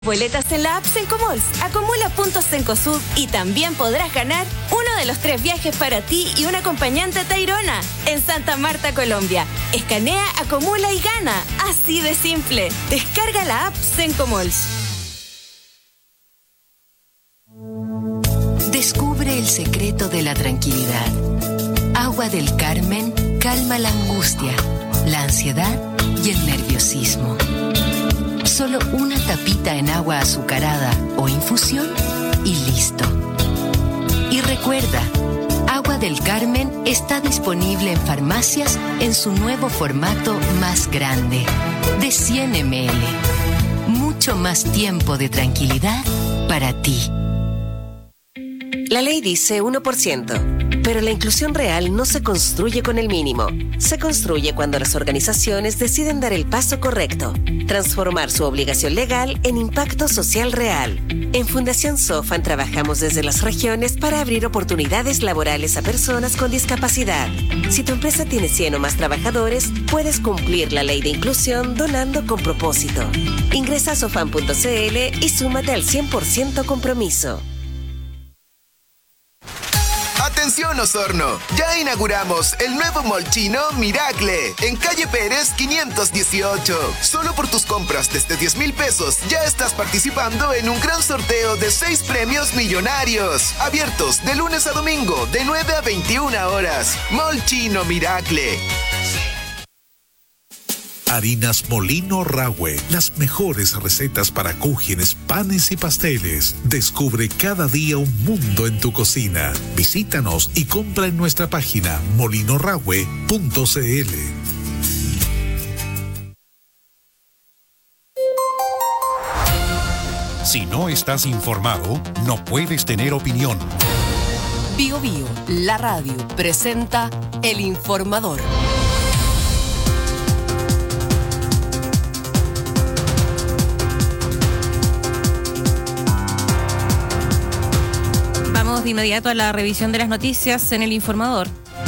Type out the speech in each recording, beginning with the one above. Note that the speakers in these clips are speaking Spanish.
Boletas en la app Sencomalls. Acumula puntos Cencosud y también podrás ganar uno de los 3 viajes para ti y un acompañante a Tayrona en Santa Marta, Colombia. Escanea, acumula y gana. Así de simple. Descarga la app Sencomalls. Descubre el secreto de la tranquilidad. Agua del Carmen calma la angustia, la ansiedad y el nerviosismo. Solo una tapita en agua azucarada o infusión y listo. Y recuerda, Agua del Carmen está disponible en farmacias en su nuevo formato más grande, de 100 ml. Mucho más tiempo de tranquilidad para ti. La ley dice 1%, pero la inclusión real no se construye con el mínimo. Se construye cuando las organizaciones deciden dar el paso correcto, transformar su obligación legal en impacto social real. En Fundación Sofan trabajamos desde las regiones para abrir oportunidades laborales a personas con discapacidad. Si tu empresa tiene 100 o más trabajadores, puedes cumplir la ley de inclusión donando con propósito. Ingresa a sofan.cl y súmate al 100% compromiso. ¡Atención, Osorno! Ya inauguramos el nuevo Mall Chino Miracle en calle Pérez 518. Solo por tus compras desde 10,000 pesos ya estás participando en un gran sorteo de 6 premios millonarios. Abiertos de lunes a domingo de 9 a 21 horas. Mall Chino Miracle. Harinas Molino Rahue, las mejores recetas para cúgenes, panes y pasteles. Descubre cada día un mundo en tu cocina. Visítanos y compra en nuestra página molinorahue.cl. Si no estás informado, no puedes tener opinión. Bio Bio, la radio, presenta El Informador. De inmediato a la revisión de las noticias en El Informador.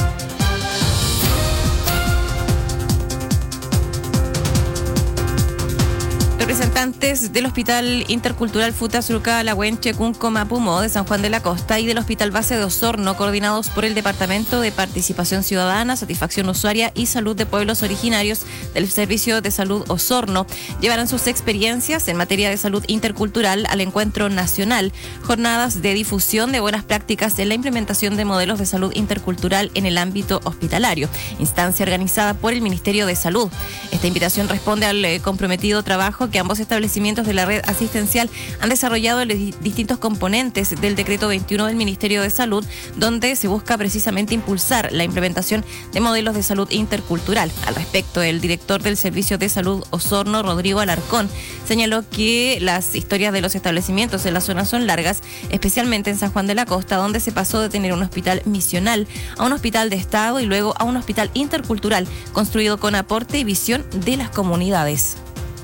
Representantes del Hospital Intercultural Futasruca Lahuenche Cunco Mapumo de San Juan de la Costa y del Hospital Base de Osorno, coordinados por el Departamento de Participación Ciudadana, Satisfacción Usuaria y Salud de Pueblos Originarios del Servicio de Salud Osorno, llevarán sus experiencias en materia de salud intercultural al Encuentro Nacional, jornadas de difusión de buenas prácticas en la implementación de modelos de salud intercultural en el ámbito hospitalario, instancia organizada por el Ministerio de Salud. Esta invitación responde al comprometido trabajo que ambos establecimientos de la red asistencial han desarrollado los distintos componentes del decreto 21 del Ministerio de Salud, donde se busca precisamente impulsar la implementación de modelos de salud intercultural. Al respecto, el director del Servicio de Salud Osorno, Rodrigo Alarcón, señaló que las historias de los establecimientos en la zona son largas, especialmente en San Juan de la Costa, donde se pasó de tener un hospital misional a un hospital de Estado y luego a un hospital intercultural, construido con aporte y visión de las comunidades.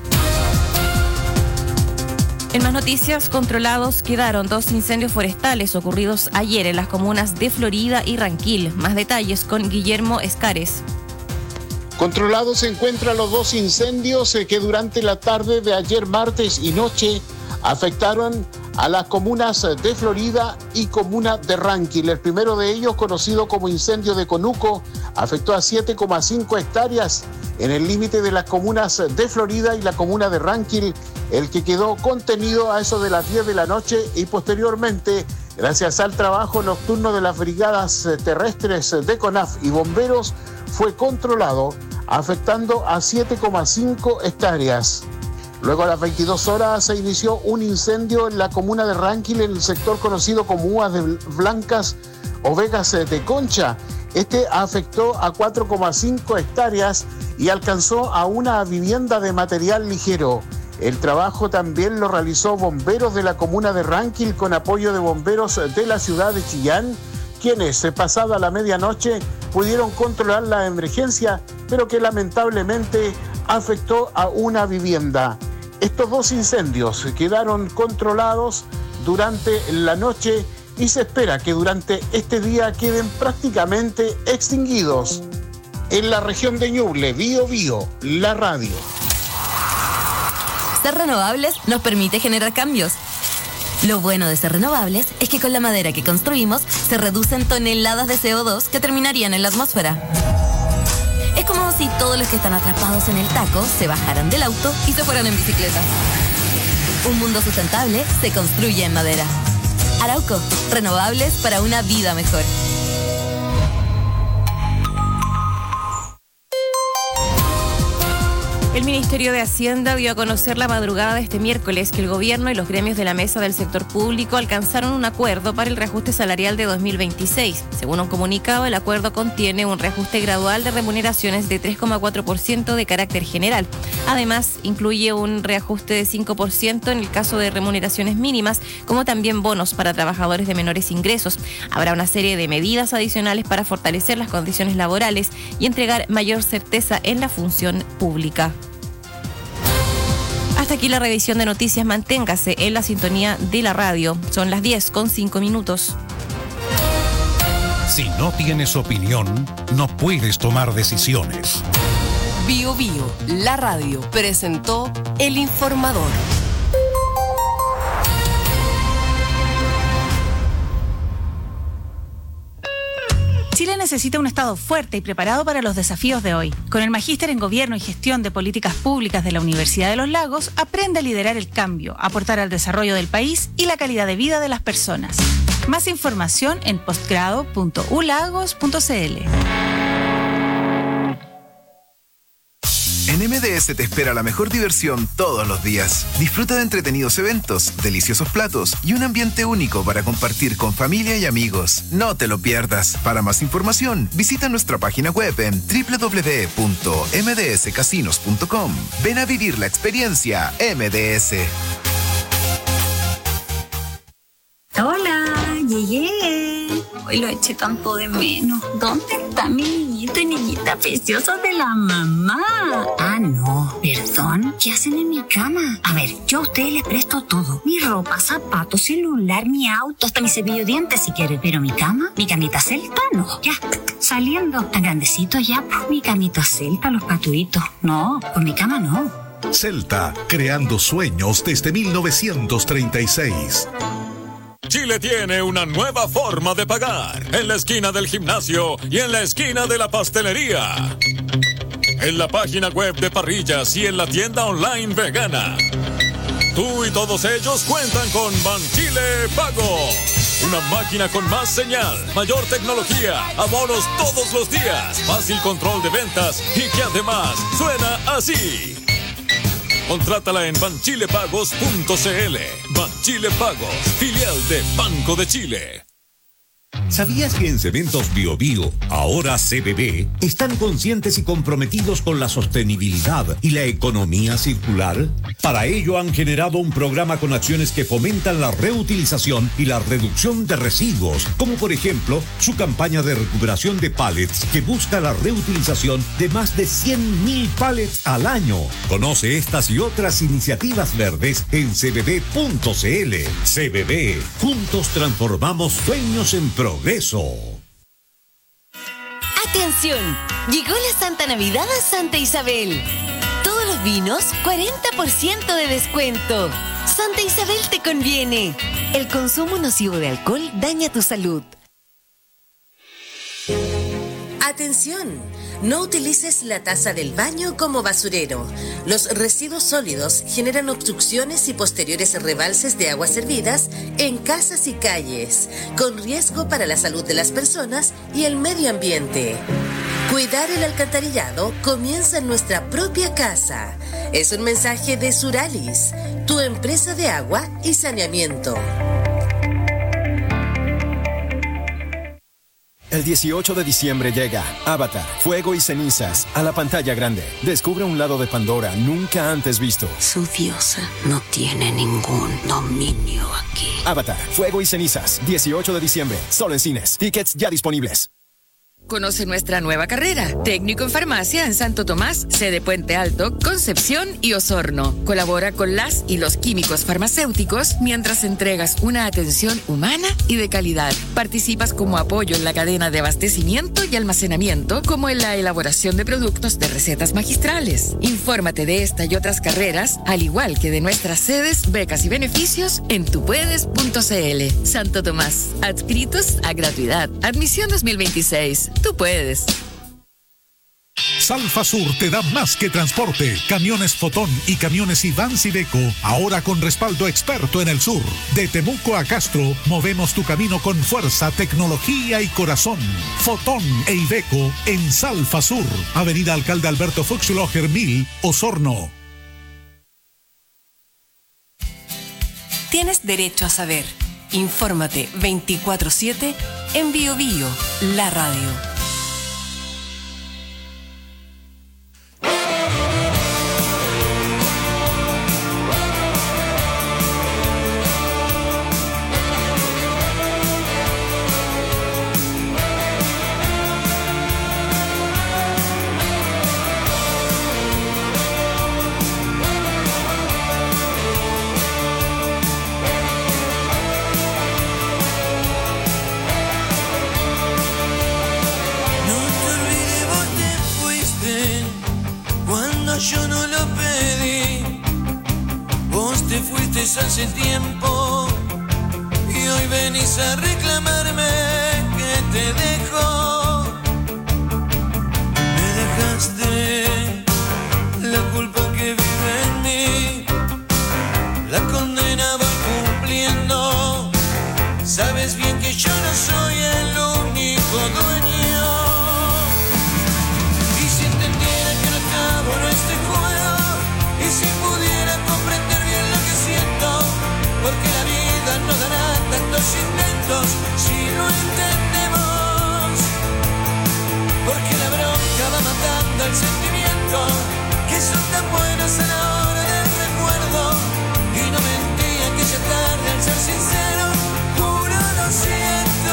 En más noticias, controlados quedaron 2 incendios forestales ocurridos ayer en las comunas de Florida y Ranquil. Más detalles con Guillermo Escares. Controlados se encuentran los 2 incendios que durante la tarde de ayer martes y noche afectaron a las comunas de Florida y comuna de Ranquil. El primero de ellos, conocido como incendio de Conuco, afectó a 7,5 hectáreas en el límite de las comunas de Florida y la comuna de Ranquil, el que quedó contenido a eso de las 10 de la noche y posteriormente, gracias al trabajo nocturno de las brigadas terrestres de CONAF y bomberos, fue controlado, afectando a 7,5 hectáreas. Luego a las 22 horas se inició un incendio en la comuna de Ranquil, en el sector conocido como Uvas Blancas o Vegas de Concha. Este afectó a 4,5 hectáreas y alcanzó a una vivienda de material ligero. El trabajo también lo realizó bomberos de la comuna de Ranquil con apoyo de bomberos de la ciudad de Chillán, quienes pasada la medianoche pudieron controlar la emergencia, pero que lamentablemente afectó a una vivienda. Estos 2 incendios quedaron controlados durante la noche y se espera que durante este día queden prácticamente extinguidos. En la región de Ñuble, Bio Bio, la radio. Ser renovables nos permite generar cambios. Lo bueno de ser renovables es que con la madera que construimos se reducen toneladas de CO2 que terminarían en la atmósfera. Es como si todos los que están atrapados en el taco se bajaran del auto y se fueran en bicicleta. Un mundo sustentable se construye en madera. Arauco, renovables para una vida mejor. El Ministerio de Hacienda dio a conocer la madrugada de este miércoles que el gobierno y los gremios de la mesa del sector público alcanzaron un acuerdo para el reajuste salarial de 2026. Según un comunicado, el acuerdo contiene un reajuste gradual de remuneraciones de 3,4% de carácter general. Además, incluye un reajuste de 5% en el caso de remuneraciones mínimas, como también bonos para trabajadores de menores ingresos. Habrá una serie de medidas adicionales para fortalecer las condiciones laborales y entregar mayor certeza en la función pública. Hasta aquí la revisión de noticias. Manténgase en la sintonía de la radio. Son las 10:05. Si no tienes opinión, no puedes tomar decisiones. Bio Bio, la radio, presentó El Informador. Chile necesita un Estado fuerte y preparado para los desafíos de hoy. Con el Magíster en Gobierno y Gestión de Políticas Públicas de la Universidad de los Lagos, aprende a liderar el cambio, aportar al desarrollo del país y la calidad de vida de las personas. Más información en postgrado.ulagos.cl. En MDS te espera la mejor diversión todos los días. Disfruta de entretenidos eventos, deliciosos platos y un ambiente único para compartir con familia y amigos. No te lo pierdas. Para más información, visita nuestra página web en www.mdscasinos.com. Ven a vivir la experiencia MDS. Hola, llegué. Hoy lo eché tanto de menos. ¿Dónde está mi niñito y niñita preciosos de la mamá? Ah, no, perdón. ¿Qué hacen en mi cama? A ver, yo a ustedes les presto todo. Mi ropa, zapatos, celular, mi auto, hasta mi cepillo de dientes si quieren. Pero mi cama, mi camita celta, no. Ya, saliendo. Tan grandecito ya, pues, mi camita celta, los patuitos. No, con mi cama no. Celta, creando sueños desde 1936. Chile tiene una nueva forma de pagar. En la esquina del gimnasio y en la esquina de la pastelería. En la página web de Parrillas y en la tienda online vegana. Tú y todos ellos cuentan con Banchile Pago. Una máquina con más señal, mayor tecnología, abonos todos los días, fácil control de ventas y que además suena así. Contrátala en banchilepagos.cl. Banchile Pagos, filial de Banco de Chile. ¿Sabías que en Cementos Bio Bio, ahora CBB, están conscientes y comprometidos con la sostenibilidad y la economía circular? Para ello han generado un programa con acciones que fomentan la reutilización y la reducción de residuos, como por ejemplo su campaña de recuperación de pallets que busca la reutilización de más de 100.000 pallets al año. Conoce estas y otras iniciativas verdes en cbb.cl. CBB, juntos transformamos sueños en progreso. ¡Atención! Llegó la Santa Navidad a Santa Isabel. Todos los vinos, 40% de descuento. Santa Isabel te conviene. El consumo nocivo de alcohol daña tu salud. Atención, no utilices la taza del baño como basurero. Los residuos sólidos generan obstrucciones y posteriores rebalses de aguas servidas en casas y calles, con riesgo para la salud de las personas y el medio ambiente. Cuidar el alcantarillado comienza en nuestra propia casa. Es un mensaje de Suralis, tu empresa de agua y saneamiento. El 18 de diciembre llega Avatar, Fuego y Cenizas a la pantalla grande. Descubre un lado de Pandora nunca antes visto. Su diosa no tiene ningún dominio aquí. Avatar, Fuego y Cenizas, 18 de diciembre, solo en cines. Tickets ya disponibles. conoce nuestra nueva carrera, técnico en farmacia en Santo Tomás, sede Puente Alto, Concepción y Osorno. Colabora con las y los químicos farmacéuticos mientras entregas una atención humana y de calidad. Participas como apoyo en la cadena de abastecimiento y almacenamiento, como en la elaboración de productos de recetas magistrales. Infórmate de esta y otras carreras, al igual que de nuestras sedes, becas y beneficios en tupuedes.cl. Santo Tomás, adscritos a gratuidad. Admisión 2026. Tú puedes. Salfa Sur te da más que transporte. Camiones Fotón y camiones Ivans Iveco, ahora con respaldo experto en el sur. De Temuco a Castro, movemos tu camino con fuerza, tecnología y corazón. Fotón e Iveco en Salfa Sur, Avenida Alcalde Alberto Fuchslocher 1000, Osorno. Tienes derecho a saber. Infórmate 24/7 en Bio Bio, la radio. Yo no lo pedí, vos te fuiste hace tiempo y hoy venís a reclamarme que te dejo. Me dejaste la culpa que vive en mí, la condena voy cumpliendo. Sabes bien que yo no soy el único dueño. Por este juego, y si pudiera comprender bien lo que siento, porque la vida no dará tantos intentos si lo entendemos, porque la bronca va matando el sentimiento, que son tan buenos a la hora del recuerdo, y no mentí aquella tarde al ser sincero, juro lo siento.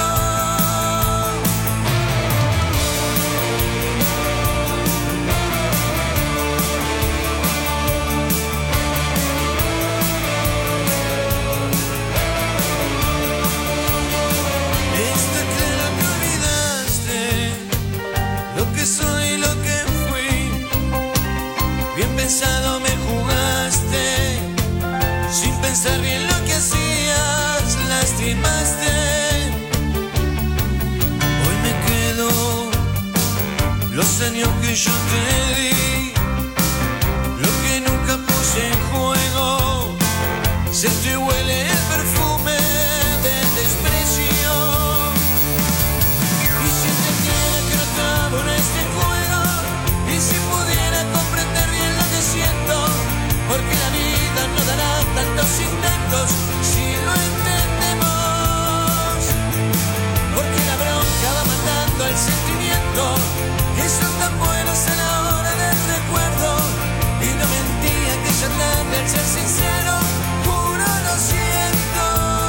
Soy lo que fui, bien pensado me jugaste, sin pensar bien lo que hacías, lastimaste. Hoy me quedo los años que yo te di, lo que nunca puse en juego, se te huele el perfume del desprecio. Y si entendiera que no trabo en este juego, y si pudiera comprender bien lo que siento, porque la vida no dará tantos intentos si lo entendemos, porque la bronca va matando el sentimiento, que son tan buenos a la hora del recuerdo, y no mentí aquella tarde al ser sincero, juro lo siento.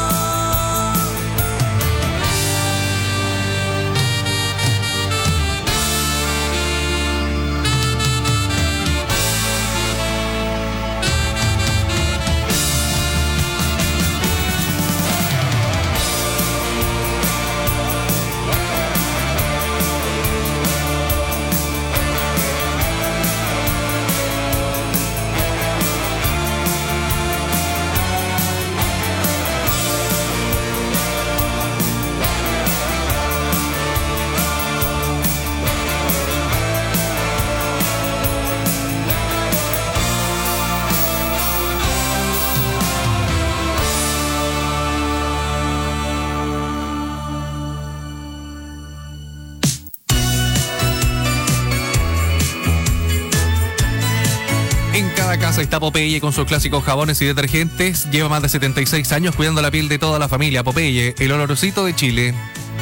Casa está Popeye con sus clásicos jabones y detergentes. Lleva más de 76 años cuidando la piel de toda la familia. Popeye, el olorosito de Chile.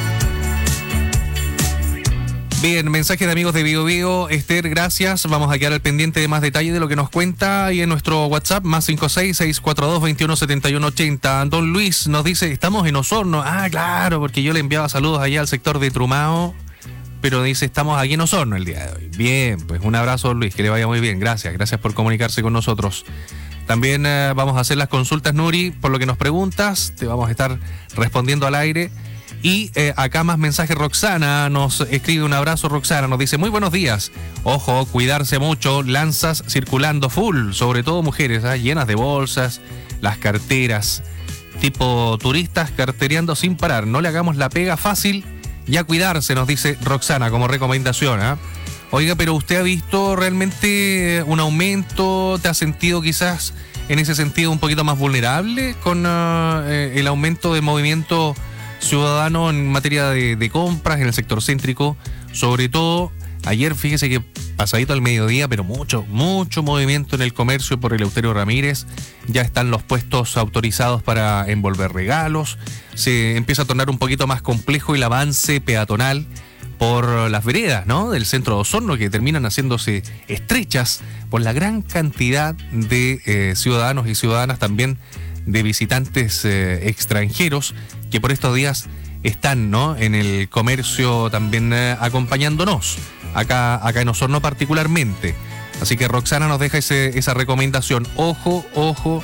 Bien, mensaje de amigos de Bio Bio. Esther, gracias. Vamos a quedar al pendiente de más detalles de lo que nos cuenta ahí en nuestro WhatsApp, más 56642217180. Don Luis nos dice, estamos en Osorno. Ah, claro, porque yo le enviaba saludos allá al sector de Trumao. pero dice, estamos aquí en Osorno el día de hoy. Bien, pues un abrazo, Luis, que le vaya muy bien. Gracias por comunicarse con nosotros. También vamos a hacer las consultas, Nuri, por lo que nos preguntas, te vamos a estar respondiendo al aire. Y acá más mensaje. Roxana nos escribe, un abrazo, Roxana, nos dice, muy buenos días, ojo, cuidarse mucho, lanzas circulando full, sobre todo mujeres, llenas de bolsas, las carteras, tipo turistas cartereando sin parar, no le hagamos la pega fácil y a cuidarse, nos dice Roxana como recomendación. Oiga, pero ¿usted ha visto realmente un aumento? ¿Te ha sentido quizás en ese sentido un poquito más vulnerable con el aumento del movimiento ciudadano en materia de compras en el sector céntrico? Sobre todo, ayer fíjese que pasadito al mediodía, pero mucho movimiento en el comercio por Eleuterio Ramírez. Ya están los puestos autorizados para envolver regalos. Se empieza a tornar un poquito más complejo el avance peatonal por las veredas, ¿no?, del centro de Osorno, que terminan haciéndose estrechas por la gran cantidad de ciudadanos y ciudadanas, también de visitantes extranjeros que por estos días están, ¿no?, en el comercio también acompañándonos, acá en Osorno particularmente. Así que Roxana nos deja esa recomendación. Ojo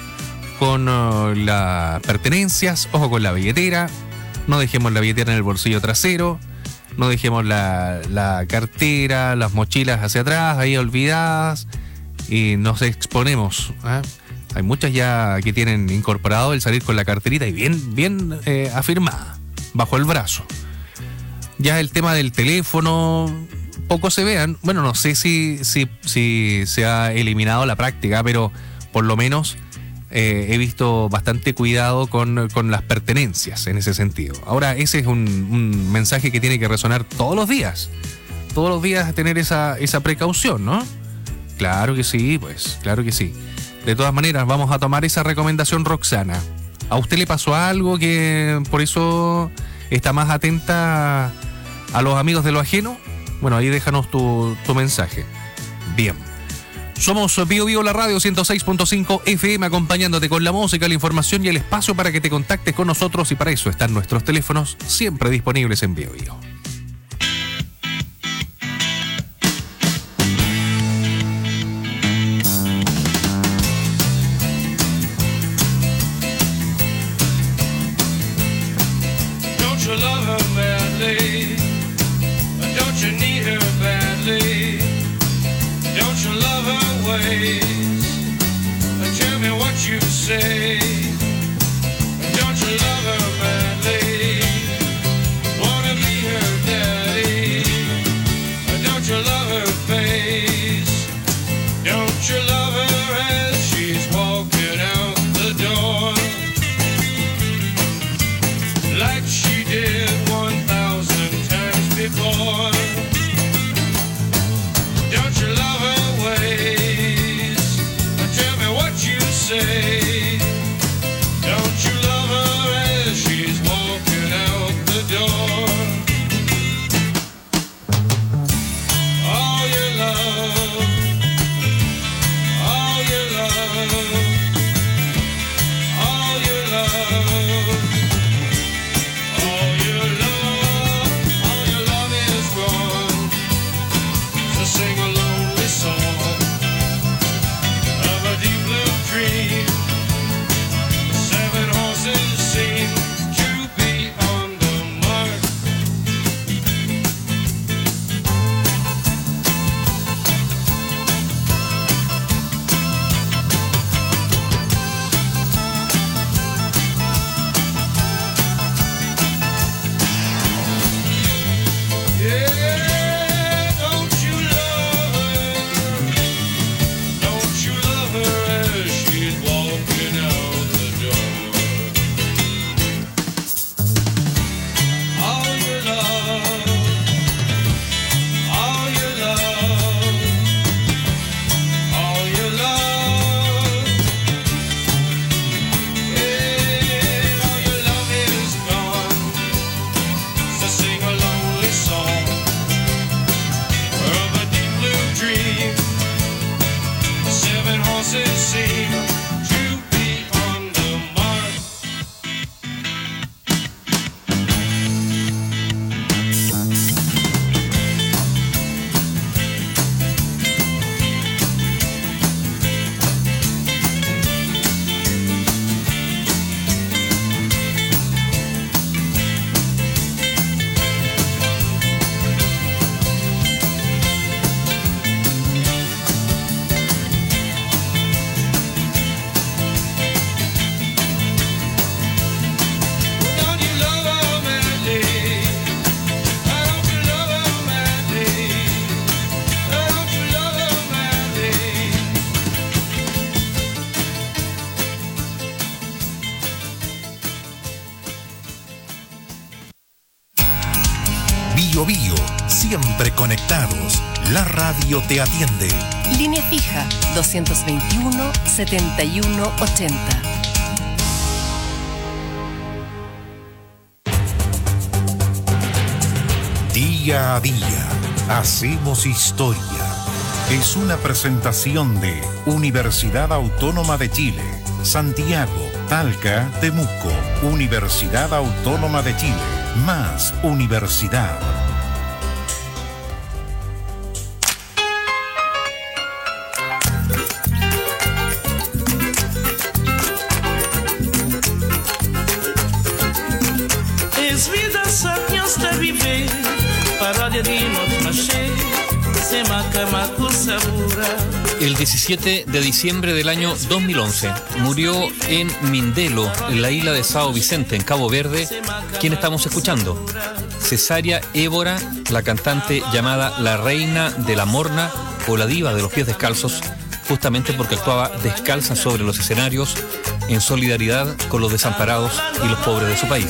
con las pertenencias, ojo con la billetera, no dejemos la billetera en el bolsillo trasero, no dejemos la cartera, las mochilas hacia atrás, ahí olvidadas, y nos exponemos. Hay muchas ya que tienen incorporado el salir con la carterita y bien afirmada, bajo el brazo. Ya el tema del teléfono, poco se vean. Bueno, no sé si se ha eliminado la práctica, pero por lo menos he visto bastante cuidado con las pertenencias en ese sentido. Ahora, ese es un mensaje que tiene que resonar todos los días. Todos los días tener esa precaución, ¿no? Claro que sí, pues, claro que sí. De todas maneras, vamos a tomar esa recomendación, Roxana. ¿A usted le pasó algo que por eso está más atenta a los amigos de lo ajeno? Bueno, ahí déjanos tu mensaje. Bien. Somos Bio Bio, la radio 106.5 FM, acompañándote con la música, la información y el espacio para que te contactes con nosotros, y para eso están nuestros teléfonos siempre disponibles en Bio Bio. Tell me what you say. Don't you love her badly? Wanna be her daddy? Don't you love her face? Don't you love her as she's walking out the door? Like she did 1,000 times before. Don't you love her ways? Tell me what you say. Biobío, siempre conectados. La radio te atiende. Línea fija 221-7180. Día a día, hacemos historia. Es una presentación de Universidad Autónoma de Chile, Santiago, Talca, Temuco. Universidad Autónoma de Chile, más universidad. Es vida años de vivir, paródia de Montmaché, se macamacu sabura. El 17 de diciembre del año 2011 murió en Mindelo, en la isla de Sao Vicente, en Cabo Verde. ¿Quién estamos escuchando? Cesárea Évora, la cantante llamada la reina de la morna o la diva de los pies descalzos, justamente porque actuaba descalza sobre los escenarios en solidaridad con los desamparados y los pobres de su país.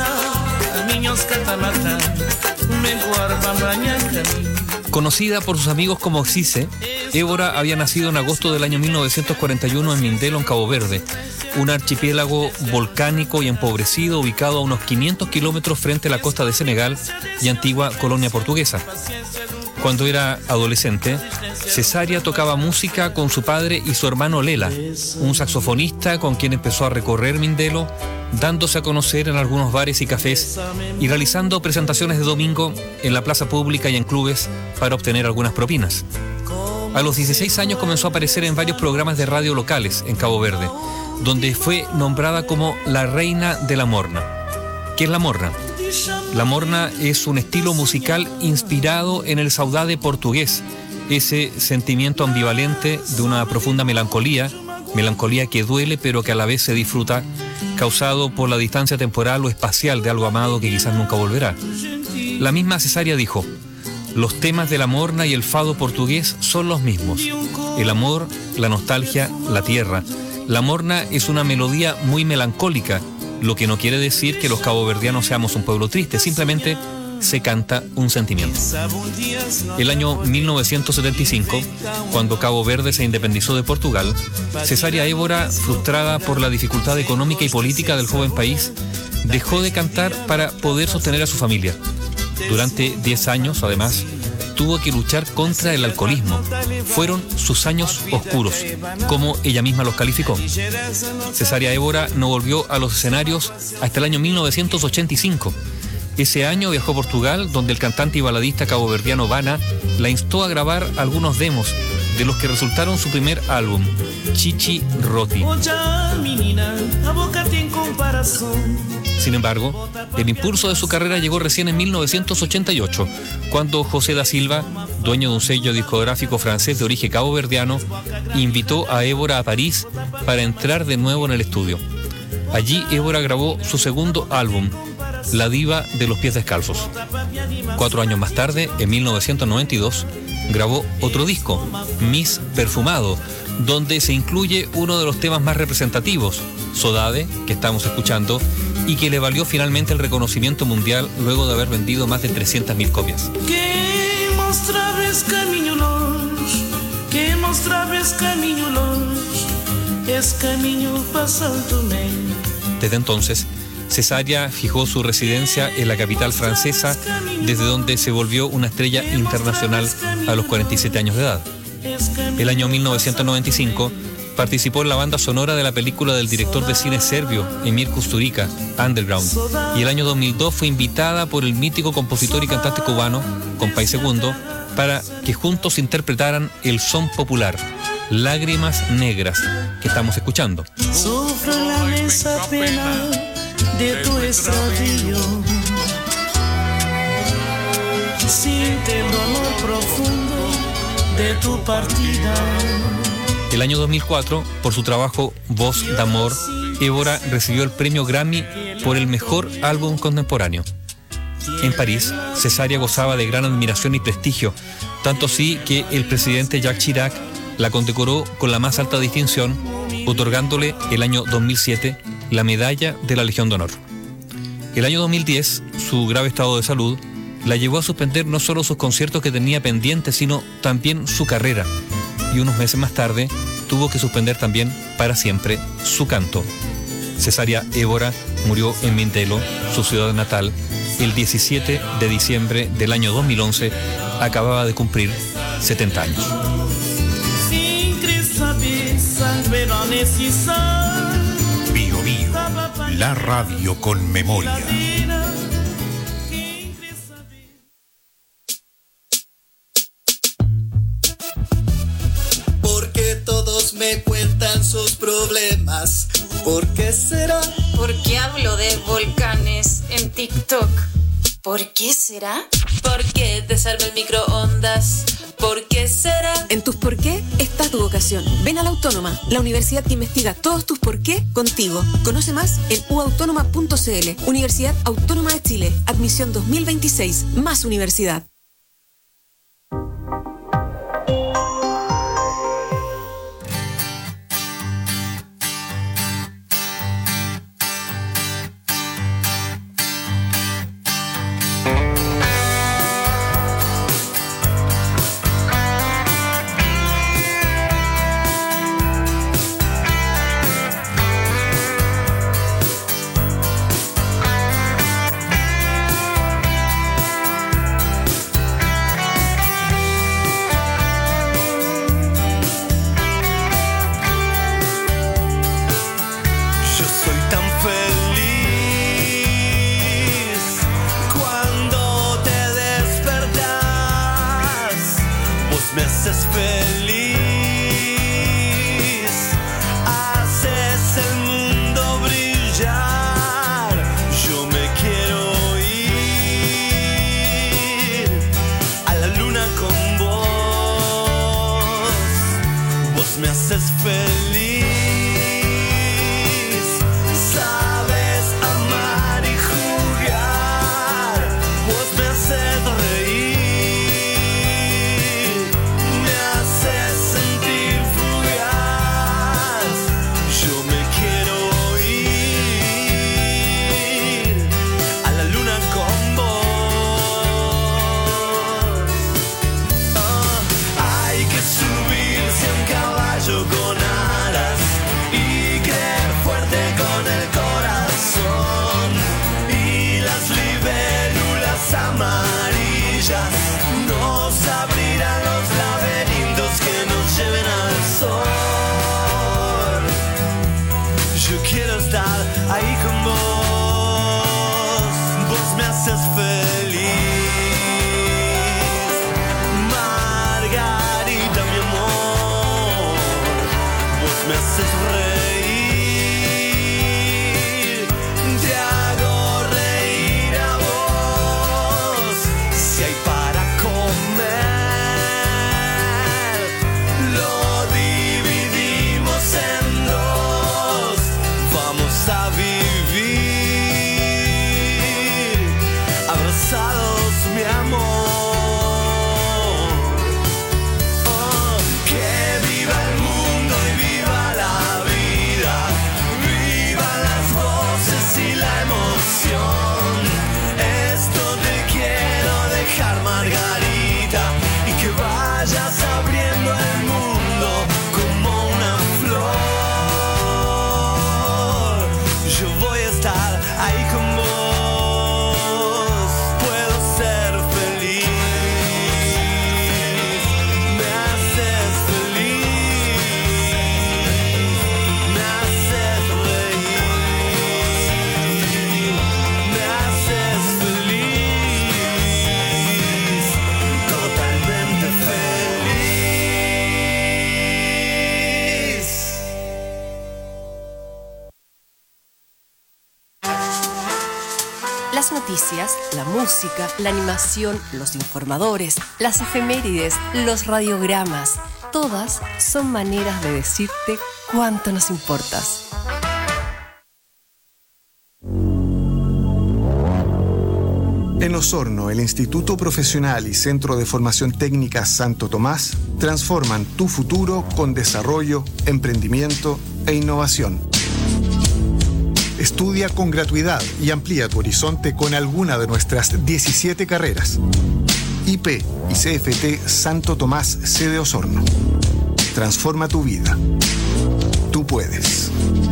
Conocida por sus amigos como Xise, Évora había nacido en agosto del año 1941 en Mindelo, en Cabo Verde, un archipiélago volcánico y empobrecido ubicado a unos 500 kilómetros frente a la costa de Senegal y antigua colonia portuguesa. Cuando era adolescente, Cesárea tocaba música con su padre y su hermano Lela, un saxofonista con quien empezó a recorrer Mindelo, dándose a conocer en algunos bares y cafés y realizando presentaciones de domingo en la plaza pública y en clubes para obtener algunas propinas. A los 16 años comenzó a aparecer en varios programas de radio locales en Cabo Verde, donde fue nombrada como la reina de la morna. ¿Qué es la morna? La morna es un estilo musical inspirado en el saudade portugués, ese sentimiento ambivalente de una profunda melancolía que duele pero que a la vez se disfruta, causado por la distancia temporal o espacial de algo amado que quizás nunca volverá. La misma Cesárea dijo: los temas de la morna y el fado portugués son los mismos: el amor, la nostalgia, la tierra. La morna es una melodía muy melancólica, lo que no quiere decir que los caboverdianos seamos un pueblo triste, simplemente se canta un sentimiento. El año 1975, cuando Cabo Verde se independizó de Portugal, Cesárea Évora, frustrada por la dificultad económica y política del joven país, dejó de cantar para poder sostener a su familia. Durante 10 años, además, tuvo que luchar contra el alcoholismo. Fueron sus años oscuros, como ella misma los calificó. Cesárea Évora no volvió a los escenarios hasta el año 1985. Ese año viajó a Portugal, donde el cantante y baladista caboverdiano Vana la instó a grabar algunos demos, de los que resultaron su primer álbum, Chichi Roti. Sin embargo, el impulso de su carrera llegó recién en 1988, cuando José da Silva, dueño de un sello discográfico francés de origen caboverdiano, invitó a Évora a París para entrar de nuevo en el estudio. Allí Évora grabó su segundo álbum, La diva de los pies descalzos. 4 años más tarde, en 1992, grabó otro disco, Miss Perfumado, donde se incluye uno de los temas más representativos, Saudade, que estamos escuchando, y que le valió finalmente el reconocimiento mundial luego de haber vendido más de 300.000 copias. Desde entonces, Cesárea fijó su residencia en la capital francesa, desde donde se volvió una estrella internacional a los 47 años de edad. El año 1995 participó en la banda sonora de la película del director de cine serbio Emir Kusturica, Underground, y el año 2002 fue invitada por el mítico compositor y cantante cubano, Compay Segundo, para que juntos interpretaran el son popular, Lágrimas Negras, que estamos escuchando. Sufro la mesa pena de tu extravío, siente el dolor profundo de tu partida. El año 2004, por su trabajo Voz d'Amor, Évora recibió el premio Grammy por el mejor álbum contemporáneo. En París, Cesárea gozaba de gran admiración y prestigio, tanto así que el presidente Jacques Chirac la condecoró con la más alta distinción, otorgándole el año 2007 la medalla de la Legión de Honor. El año 2010, su grave estado de salud la llevó a suspender no solo sus conciertos que tenía pendientes, sino también su carrera. Y unos meses más tarde tuvo que suspender también para siempre su canto. Cesárea Évora murió en Mindelo, su ciudad natal, el 17 de diciembre del año 2011. Acababa de cumplir 70 años. Bio Bio, la radio con memoria. Porque todos me cuentan sus problemas. ¿Por qué será? ¿Por qué hablo de volcanes en TikTok? ¿Por qué será? ¿Por qué te salva el microondas? ¿Por qué será? En tus por qué está tu vocación. Ven a la Autónoma, la universidad que investiga todos tus por qué contigo. Conoce más en uautónoma.cl. Universidad Autónoma de Chile. Admisión 2026. Más universidad. Las noticias, la música, la animación, los informadores, las efemérides, los radiogramas, todas son maneras de decirte cuánto nos importas. En Osorno, el Instituto Profesional y Centro de Formación Técnica Santo Tomás transforman tu futuro con desarrollo, emprendimiento e innovación. Estudia con gratuidad y amplía tu horizonte con alguna de nuestras 17 carreras. IP y CFT Santo Tomás sede Osorno. Transforma tu vida. Tú puedes.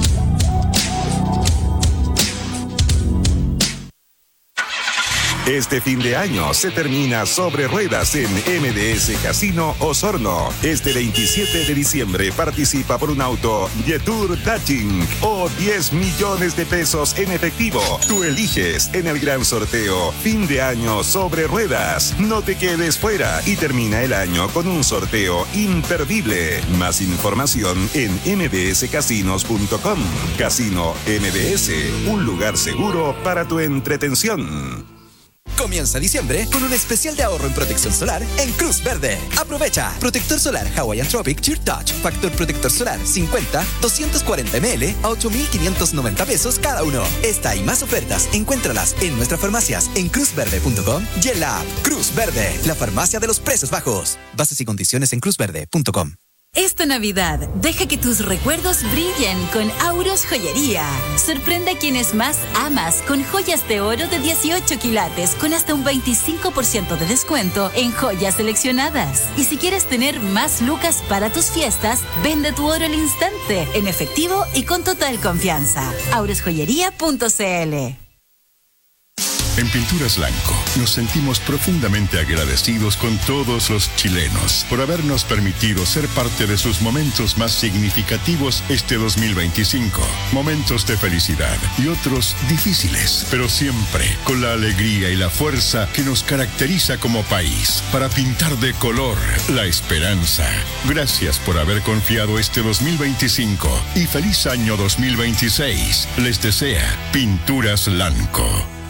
Este fin de año se termina sobre ruedas en MDS Casino Osorno. Este 27 de diciembre participa por un auto Jetour Daching o 10 millones de pesos en efectivo. Tú eliges en el gran sorteo Fin de Año sobre Ruedas. No te quedes fuera y termina el año con un sorteo imperdible. Más información en mbscasinos.com. Casino MDS, un lugar seguro para tu entretención. Comienza diciembre con un especial de ahorro en protección solar en Cruz Verde. Aprovecha. Protector solar Hawaiian Tropic Sheer Touch. Factor protector solar 50, 240 ml a 8,590 pesos cada uno. Esta y más ofertas, encuéntralas en nuestras farmacias en cruzverde.com y en la app Cruz Verde, la farmacia de los precios bajos. Bases y condiciones en cruzverde.com. Esta Navidad, deja que tus recuerdos brillen con Auros Joyería. Sorprende a quienes más amas con joyas de oro de 18 quilates con hasta un 25% de descuento en joyas seleccionadas. Y si quieres tener más lucas para tus fiestas, vende tu oro al instante, en efectivo y con total confianza. aurosjoyería.cl. En Pinturas Lanco nos sentimos profundamente agradecidos con todos los chilenos por habernos permitido ser parte de sus momentos más significativos este 2025. Momentos de felicidad y otros difíciles, pero siempre con la alegría y la fuerza que nos caracteriza como país para pintar de color la esperanza. Gracias por haber confiado este 2025 y feliz año 2026. Les desea Pinturas Lanco.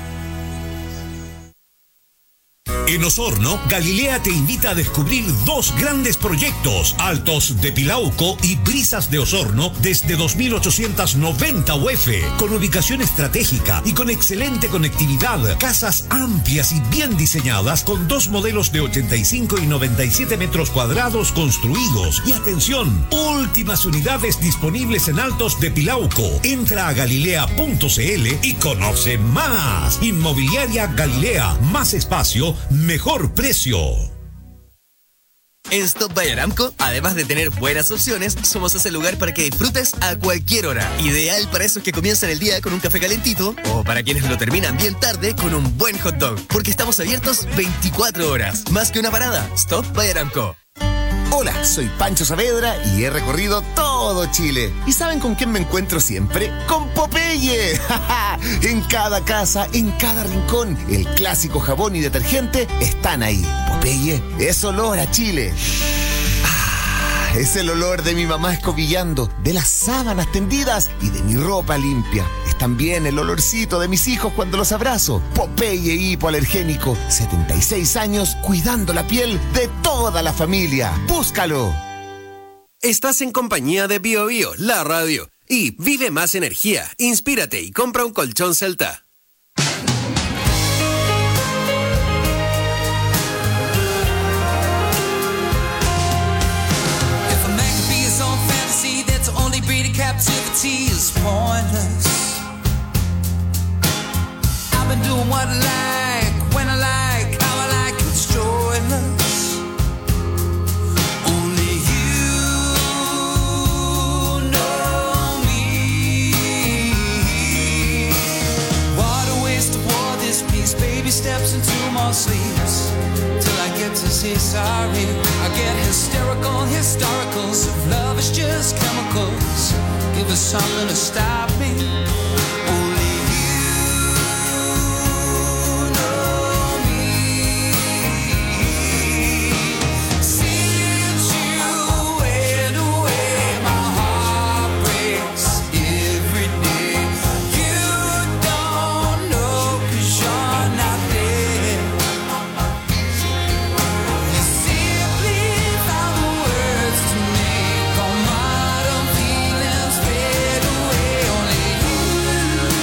En Osorno, Galilea te invita a descubrir dos grandes proyectos, Altos de Pilauco y Brisas de Osorno, desde 2.890 UF, con ubicación estratégica y con excelente conectividad, casas amplias y bien diseñadas, con dos modelos de 85 y 97 metros cuadrados construidos. Y atención, últimas unidades disponibles en Altos de Pilauco. Entra a galilea.cl y conoce más. Inmobiliaria Galilea, más espacio, mejor precio. En Stop by Aramco, además de tener buenas opciones, somos ese lugar para que disfrutes a cualquier hora. Ideal para esos que comienzan el día con un café calentito o para quienes lo terminan bien tarde con un buen hot dog. Porque estamos abiertos 24 horas. Más que una parada, Stop by Aramco. Hola, soy Pancho Saavedra y he recorrido todo Chile. ¿Y saben con quién me encuentro siempre? ¡Con Popeye! En cada casa, en cada rincón, el clásico jabón y detergente están ahí. Popeye es olor a Chile. Es el olor de mi mamá escobillando, de las sábanas tendidas y de mi ropa limpia. Es también el olorcito de mis hijos cuando los abrazo. Popeye hipoalergénico, 76 años cuidando la piel de toda la familia. ¡Búscalo! Estás en compañía de Bio Bio, la radio. Y vive más energía, inspírate y compra un colchón Celta. Captivity is pointless. I've been doing what I like, when I like, how I like, it's joyless. Only you know me. What a waste of war this piece. Baby steps into more sleeps till I get to say sorry. I get hysterical, historicals. If love is just chemicals, give us something to stop me. Only you know me. Since you went away, my heart breaks every day. You don't know 'cause you're not there. You simply found the words to make all modern feelings fade away. Only you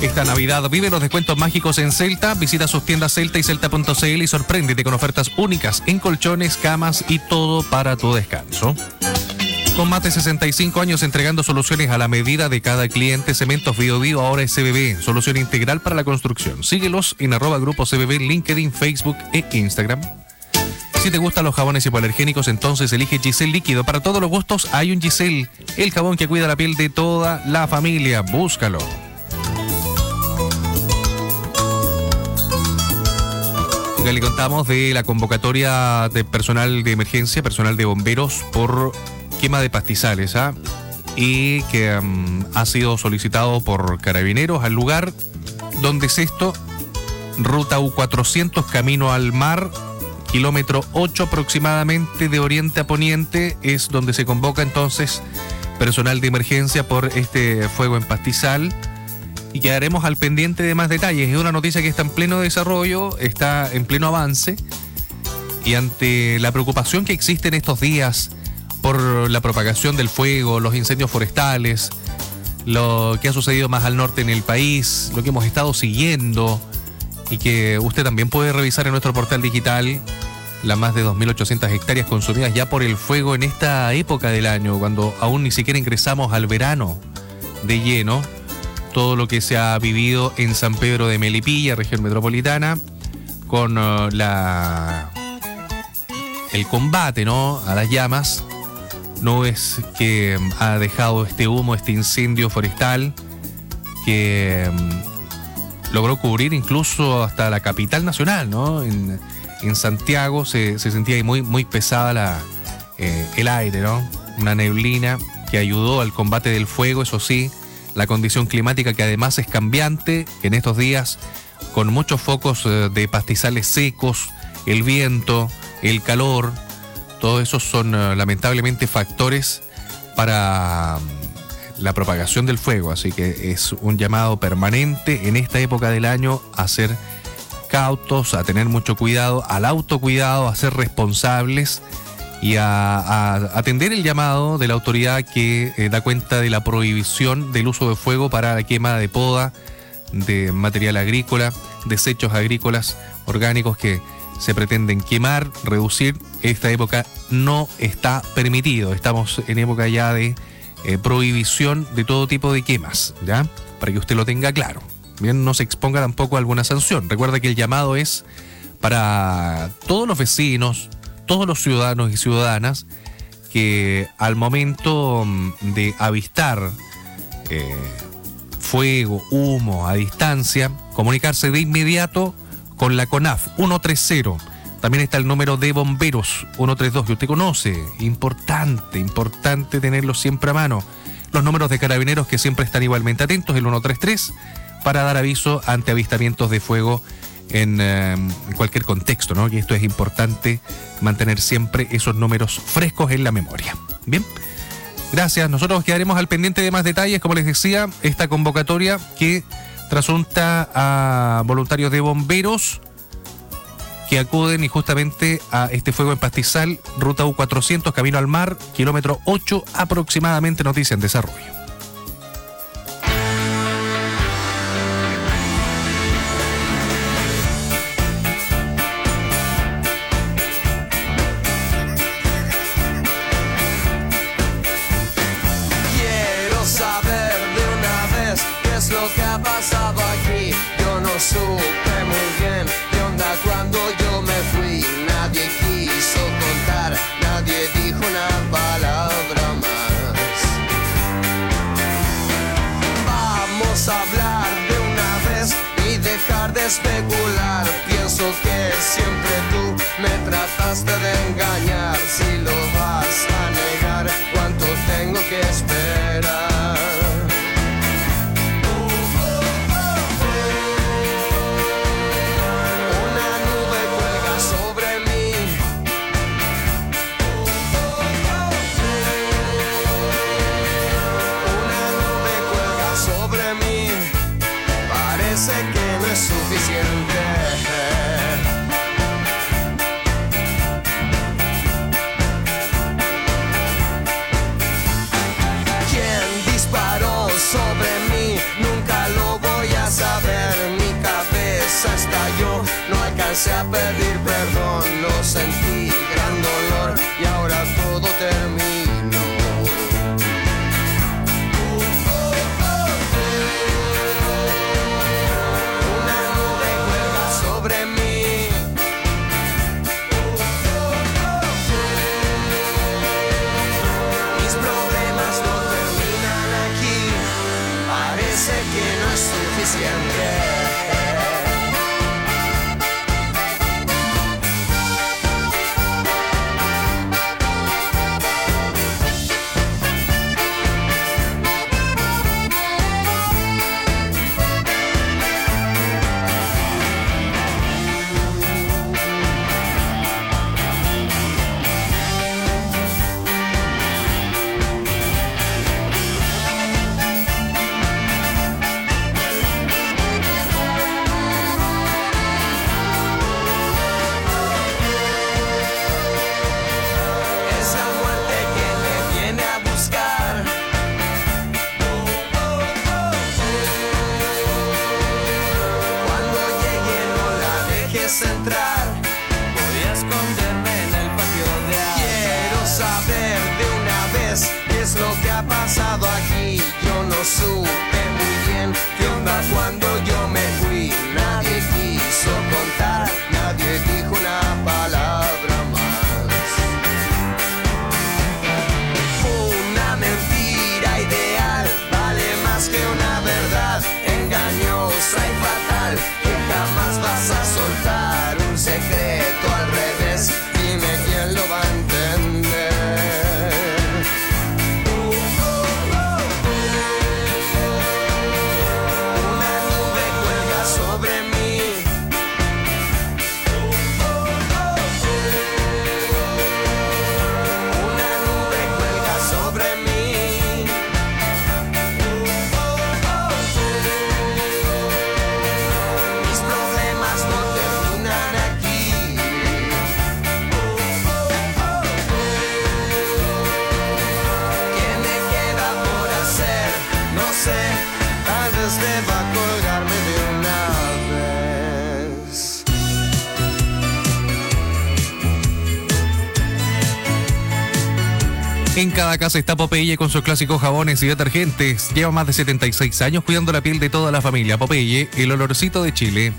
Esta Navidad vive los descuentos mágicos en Celta. Visita sus tiendas Celta y Celta.cl y sorpréndete con ofertas únicas en colchones, camas y todo para tu descanso. Con más de 65 años entregando soluciones a la medida de cada cliente, Cementos Biobío ahora es CBB, solución integral para la construcción. Síguelos en @grupo CBB, LinkedIn, Facebook e Instagram. Si te gustan los jabones hipoalergénicos, entonces elige Giselle Líquido. Para todos los gustos hay un Giselle, el jabón que cuida la piel de toda la familia. Búscalo. Ya le contamos de la convocatoria de personal de emergencia, personal de bomberos por quema de pastizales, y que ha sido solicitado por Carabineros al lugar donde es esto, ruta U400, camino al mar, kilómetro 8 aproximadamente de oriente a poniente, es donde se convoca entonces personal de emergencia por este fuego en pastizal. Y quedaremos al pendiente de más detalles. Es una noticia que está en pleno desarrollo, está en pleno avance. Y ante la preocupación que existe en estos días por la propagación del fuego, los incendios forestales, lo que ha sucedido más al norte en el país, lo que hemos estado siguiendo y que usted también puede revisar en nuestro portal digital, las más de 2.800 hectáreas consumidas ya por el fuego en esta época del año, cuando aún ni siquiera ingresamos al verano de lleno. Todo lo que se ha vivido en San Pedro de Melipilla, región metropolitana, con el combate, ¿no?, a las llamas. No es que ha dejado este humo, este incendio forestal que logró cubrir incluso hasta la capital nacional, ¿no? En Santiago se sentía ahí muy pesada el aire, ¿no? Una neblina que ayudó al combate del fuego, eso sí. La condición climática que además es cambiante en estos días, con muchos focos de pastizales secos, el viento, el calor, todos esos son lamentablemente factores para la propagación del fuego. Así que es un llamado permanente en esta época del año a ser cautos, a tener mucho cuidado, al autocuidado, a ser responsables y a atender el llamado de la autoridad que da cuenta de la prohibición del uso de fuego para la quema de poda, de material agrícola, desechos agrícolas orgánicos que se pretenden quemar, reducir. Esta época no está permitido. Estamos en época ya de prohibición de todo tipo de quemas, ¿ya? Para que usted lo tenga claro. Bien, no se exponga tampoco a alguna sanción. Recuerda que el llamado es para todos los vecinos, todos los ciudadanos y ciudadanas que al momento de avistar fuego, humo a distancia, comunicarse de inmediato con la CONAF 130. También está el número de bomberos 132 que usted conoce. Importante tenerlo siempre a mano. Los números de Carabineros que siempre están igualmente atentos, el 133, para dar aviso ante avistamientos de fuego en cualquier contexto, ¿no? Y esto es importante, mantener siempre esos números frescos en la memoria. Bien, gracias. Nosotros quedaremos al pendiente de más detalles, como les decía, esta convocatoria que trasunta a voluntarios de bomberos que acuden y justamente a este fuego en pastizal, ruta U400, camino al mar, kilómetro 8 aproximadamente, noticia en desarrollo. Supe muy bien qué onda cuando yo me fui. Nadie quiso contar, nadie dijo una palabra más. Vamos a hablar de una vez y dejar de especular. Pienso que siempre tú me trataste de engañar. Si lo vas a negar, ¿cuánto tengo que esperar? lancé a pedir perdón, lo sentí, gran dolor, y ahora todo terminó. Una nube cuelga sobre mí. Mis problemas no terminan aquí, parece que no es suficiente. Entrar, voy a esconderme en el patio de atrás. Quiero saber de una vez qué es lo que ha pasado aquí. Yo no supe muy bien qué onda cuando yo me fui. Nadie quiso contar, nadie dijo una palabra más. Una mentira ideal vale más que una verdad engañosa y fatal, que jamás vas a soltar. Un secreto al revés, dime quién lo va a entender. Una nube cuelga sobre mí. Una nube cuelga sobre mí. Mis problemas no terminan aquí. ¿Qué me queda por hacer? No sé, tal vez deba colgarme de una vez. En cada casa está Popeye con sus clásicos jabones y detergentes. Lleva más de 76 años cuidando la piel de toda la familia. Popeye, el olorcito de Chile.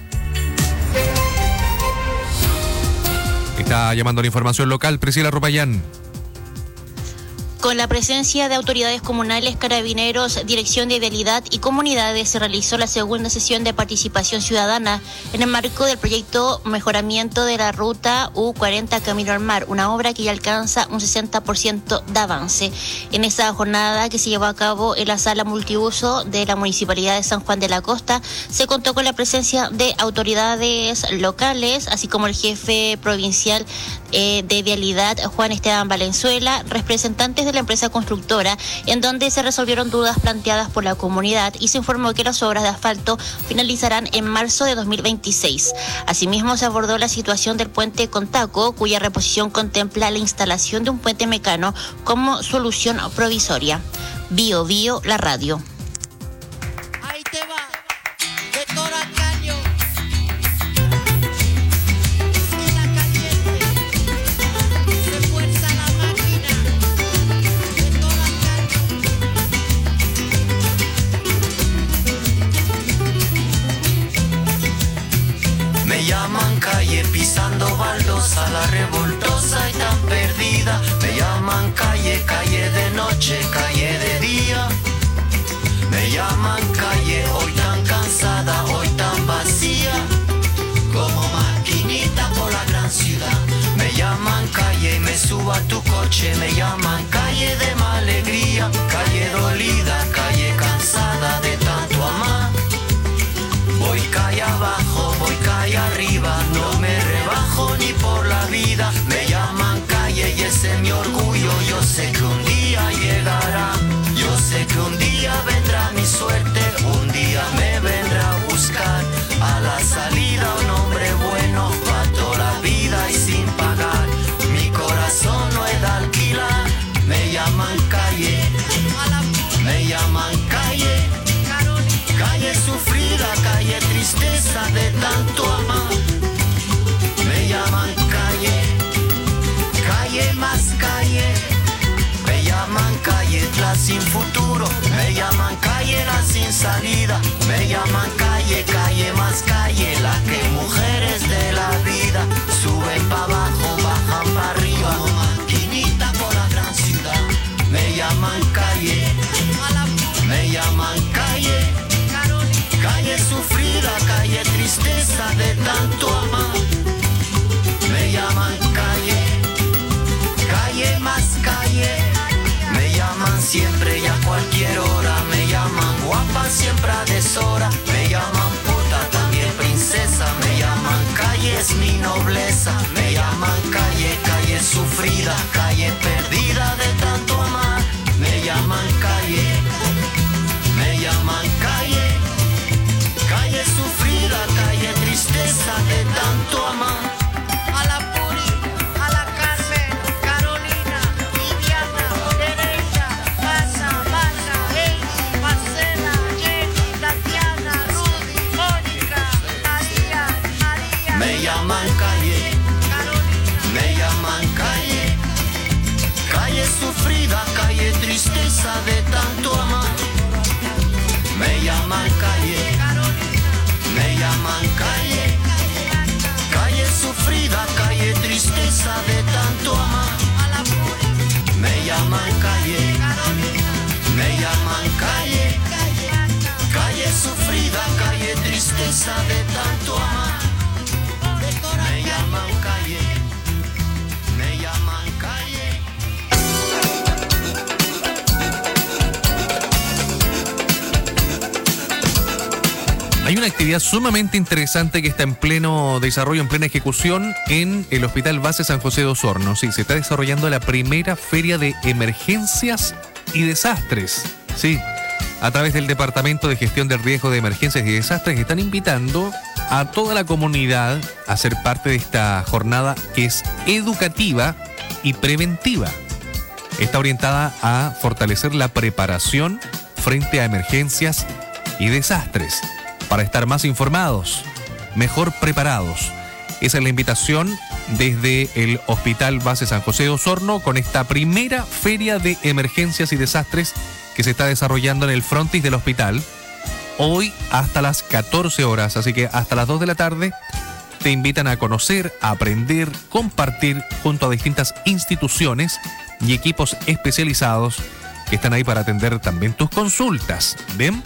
Está llamando a la información local, Priscila Rupayán. Con la presencia de autoridades comunales, carabineros, dirección de vialidad y comunidades, se realizó la segunda sesión de participación ciudadana en el marco del proyecto Mejoramiento de la Ruta U40 Camino al Mar, una obra que ya alcanza un 60% de avance. En esa jornada, que se llevó a cabo en la sala multiuso de la Municipalidad de San Juan de la Costa, se contó con la presencia de autoridades locales, así como el jefe provincial de vialidad, Juan Esteban Valenzuela, representantes de la empresa constructora, en donde se resolvieron dudas planteadas por la comunidad y se informó que las obras de asfalto finalizarán en marzo de 2026. Asimismo, se abordó la situación del puente Contaco, cuya reposición contempla la instalación de un puente mecano como solución provisoria. Bio Bio, la radio. Ahí te va, de Toracaño. Me llaman calle pisando baldosa, la revoltosa y tan perdida. Me llaman calle, calle de noche, calle de día. Me llaman calle, hoy tan cansada, hoy tan vacía, como maquinita por la gran ciudad. Me llaman calle y me subo a tu coche. Me llaman calle de mala alegría, calle dolida, calle cansada de tanto amar. Voy calle abajo, voy calle arriba, no me rebajo ni por la vida. Me llaman calle y ese es mi orgullo. Yo sé que un día llegará, yo sé que un día vendrá mi suerte. Un día me vendrá a buscar a la salida un hombre bueno para toda la vida y sin pagar. Mi corazón no es de alquilar. Me llaman calle, me llaman calle, calle sufrida, calle tristeza de tanto amar. la sin futuro, me llaman calle la sin salida, me llaman calle, calle más calle, la que mujeres de la vida suben pa' abajo, bajan pa' arriba, maquinita por la gran ciudad, me llaman calle, me llaman calle, calle sufrida, calle tristeza de tanto amar, me llaman calle, calle más calle, me llaman siempre y a cualquier hora, me llaman guapa siempre a deshora, me llaman puta también princesa, me llaman calle es mi nobleza, me llaman calle, calle sufrida, calle perdida de tanto amar, me llaman calle, me llaman calle, calle sufrida, calle tristeza de tanto amar. A la Puri, a la Carmen, Carolina, Viviana, Teresa, Pasa, Heidi, Marcela, Jenny, Tatiana, Rudy, Mónica, María, María. Me llaman calle, me llaman calle, calle sufrida, calle tristeza de tanto amar. Me llaman calle, me llaman calle, calle sufrida, calle tristeza de tanto amar. Me llaman calle, me llaman calle, calle sufrida, calle tristeza de tanto amar. Me llaman calle, me llaman calle. Hay una actividad sumamente interesante que está en pleno desarrollo, en plena ejecución en el Hospital Base San José de Osorno. Sí, se está desarrollando la primera feria de emergencias y desastres. Sí, a través del Departamento de Gestión del Riesgo de Emergencias y Desastres están invitando a toda la comunidad a ser parte de esta jornada que es educativa y preventiva. Está orientada a fortalecer la preparación frente a emergencias y desastres, para estar más informados, mejor preparados. Esa es la invitación desde el Hospital Base San José de Osorno con esta primera feria de emergencias y desastres que se está desarrollando en el frontis del hospital, hoy hasta las 14 horas, así que hasta las 2 de la tarde te invitan a conocer, a aprender, compartir junto a distintas instituciones y equipos especializados que están ahí para atender también tus consultas. ¿Bien?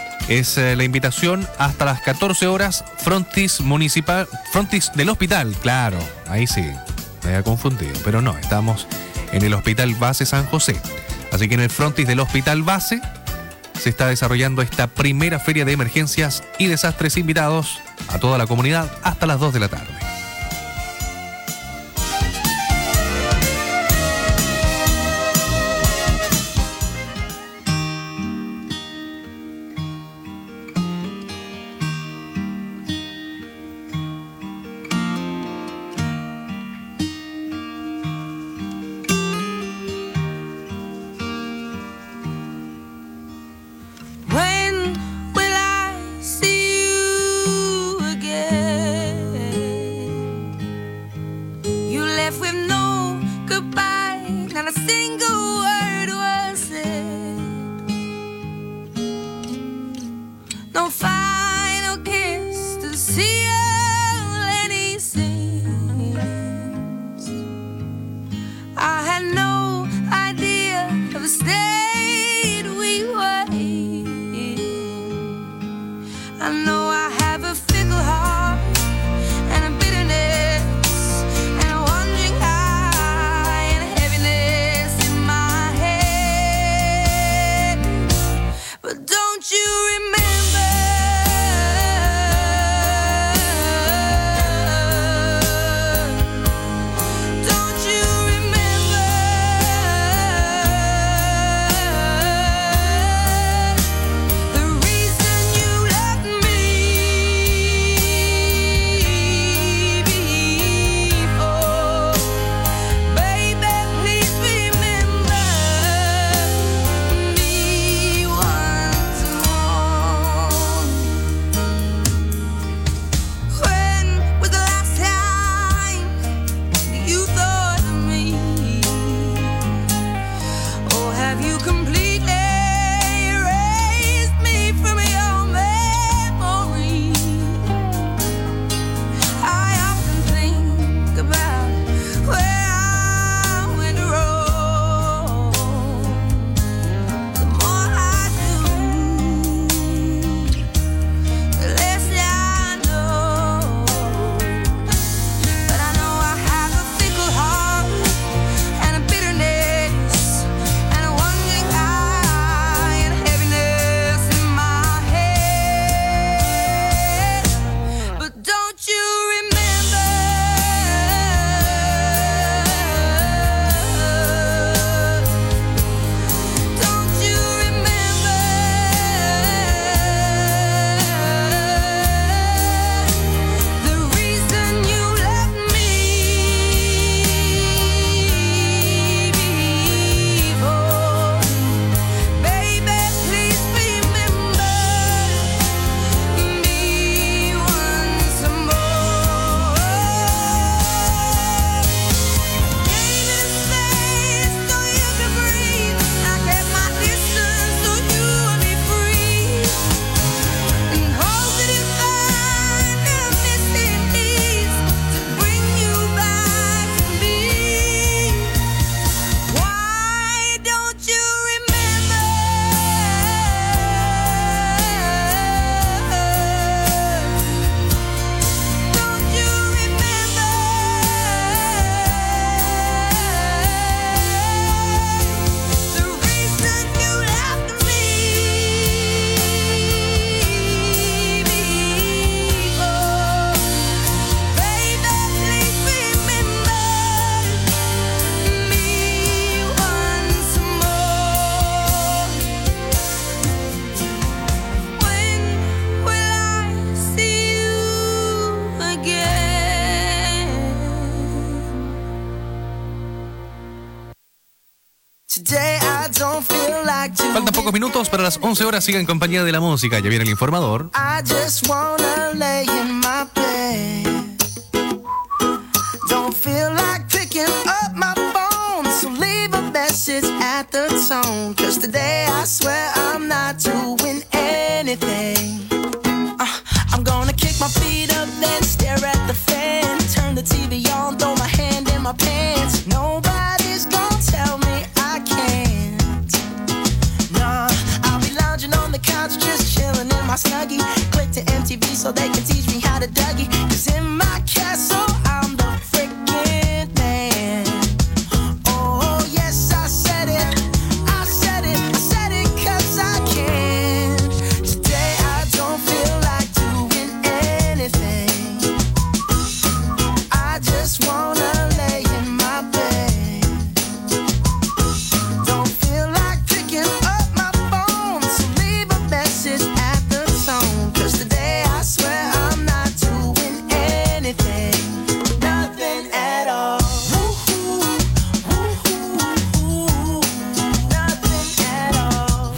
Es la invitación hasta las 14 horas, frontis municipal, frontis del hospital, claro, ahí sí, me había confundido, pero no, estamos en el Hospital Base San José. Así que en el frontis del Hospital Base se está desarrollando esta primera feria de emergencias y desastres, invitados a toda la comunidad hasta las 2 de la tarde. But don't you remember Faltan pocos minutos para las 11 horas. Siga en compañía de la música. Ya viene el informador. I just wanna lay in my bed. Don't feel like picking up my phone, so leave a message at the tone. 'Cause today I swear I'm not doing anything. I'm gonna kick my feet up, then stare at the fan. Turn the TV on, throw my hand in my pants. Nobody's gonna tell me I can't. Nah, I'll be lounging on the couch, just chilling in my Snuggie. Click to MTV so they can teach me how to Dougie. 'Cause in my castle, I'm the freaking man. Oh, yes, I said it. I said it. I said it 'cause I can. Today I don't feel like doing anything. I just wanna lay in my bed. Don't feel like picking up my phone, so leave a message at the tone. 'Cause today I swear I'm not doing anything. Nothing at all. Nothing at all.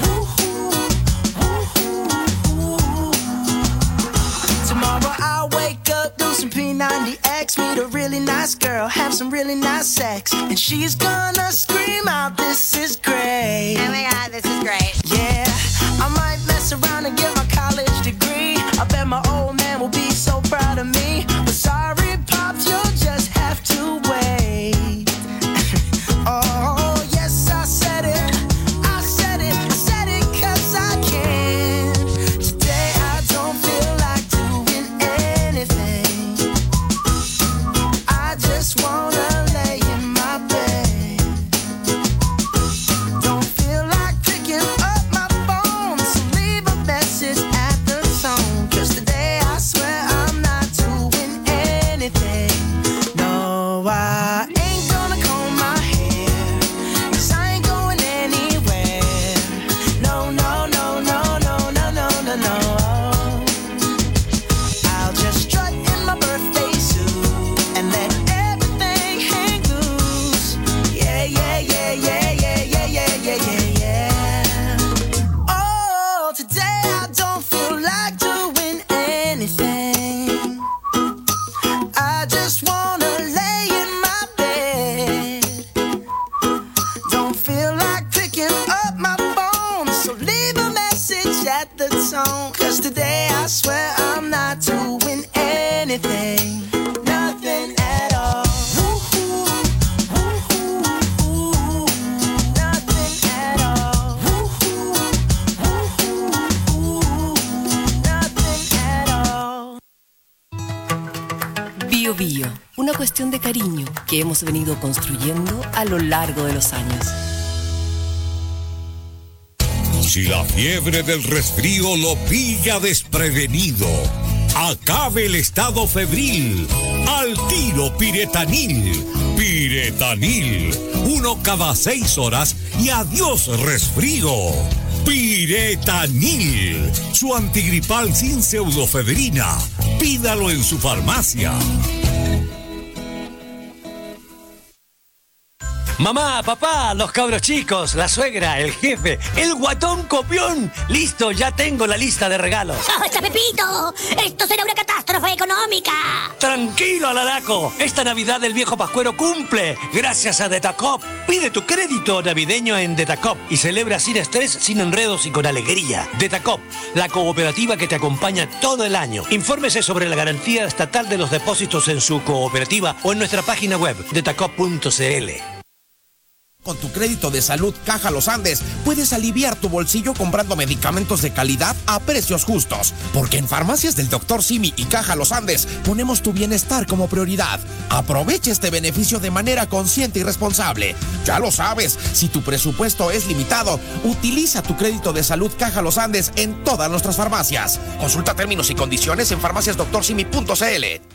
Tomorrow I'll wake up, do some P90X, meet a really nice girl, have some really nice sex, and she's gonna scream out, "This is great." Oh my God, this is great. Yeah, I might mess around and get my college degree. I bet my old man will be so proud of me. But sorry, Pops, you'll just have to wait. Oh, yes, I said it. I said it. I said it 'cause I can. Today I don't feel like doing anything. I just wanna lay in my bed. Don't feel like picking up my phone, so leave a message at the tone. 'Cause today I swear I'm not doing anything. No, I ain't gonna comb my hair, 'cause I ain't going anywhere. No, no, no, no, no, no, no, no, no. I'll just strut in my birthday suit and let everything hang loose. Yeah, yeah, yeah, yeah, yeah, yeah, yeah, yeah, yeah, yeah. Oh, today I don't feel like doing anything. I just wanna lay in my bed. Don't feel like picking up my phone, so leave a message at the tone. 'Cause today I swear I'm not doing anything. Nothing at all. Nothing at all. Nothing at all. Bio Bio, una cuestión de cariño que hemos venido construyendo a lo largo de los años. Si la fiebre del resfrío lo pilla desprevenido, acabe el estado febril. Al tiro Piretanil. Piretanil. 1 cada 6 horas y adiós resfrío. Piretanil. Su antigripal sin pseudofebrina. Pídalo en su farmacia. Mamá, papá, los cabros chicos, la suegra, el jefe, el guatón copión. Listo, ya tengo la lista de regalos. ¡Basta, Pepito! ¡Esto será una catástrofe económica! Tranquilo, Alaraco. Esta Navidad el viejo pascuero cumple. Gracias a Detacop. Pide tu crédito navideño en Detacop y celebra sin estrés, sin enredos y con alegría. Detacop, la cooperativa que te acompaña todo el año. Infórmese sobre la garantía estatal de los depósitos en su cooperativa o en nuestra página web, detacop.cl. Con tu crédito de salud Caja Los Andes puedes aliviar tu bolsillo comprando medicamentos de calidad a precios justos. Porque en Farmacias del Dr. Simi y Caja Los Andes ponemos tu bienestar como prioridad. Aprovecha este beneficio de manera consciente y responsable. Ya lo sabes, si tu presupuesto es limitado, utiliza tu crédito de salud Caja Los Andes en todas nuestras farmacias. Consulta términos y condiciones en farmaciasdoctorsimi.cl.